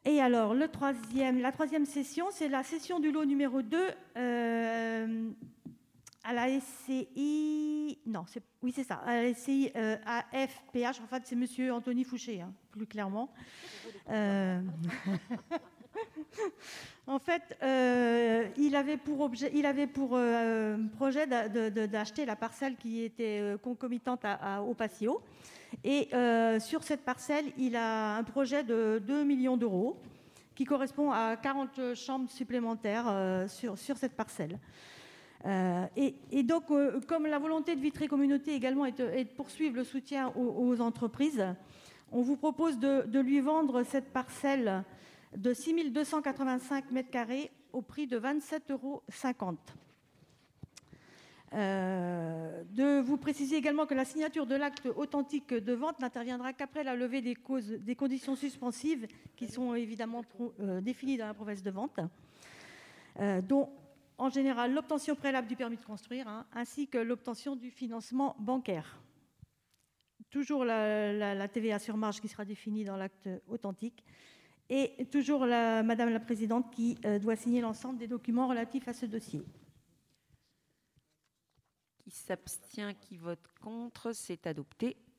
Et alors, la troisième session, c'est la session du lot numéro 2 à la SCI. Non, oui, c'est ça, à la SCI AFPH. En fait, c'est monsieur Anthony Fouché, hein, plus clairement. En fait, il avait pour projet d'acheter la parcelle qui était concomitante au patio. Et sur cette parcelle, il a un projet de 2 millions d'euros qui correspond à 40 chambres supplémentaires sur cette parcelle. Et donc, comme la volonté de Vitry Communauté également est de poursuivre le soutien aux entreprises, on vous propose de lui vendre cette parcelle de 6 285 mètres carrés au prix de 27,50 euros. De vous préciser également que la signature de l'acte authentique de vente n'interviendra qu'après la levée des conditions suspensives qui sont évidemment définies dans la promesse de vente, dont en général l'obtention préalable du permis de construire, ainsi que l'obtention du financement bancaire. Toujours la TVA sur marge qui sera définie dans l'acte authentique. Et toujours Madame la Présidente qui doit signer l'ensemble des documents relatifs à ce dossier. Qui s'abstient, qui vote contre, c'est adopté.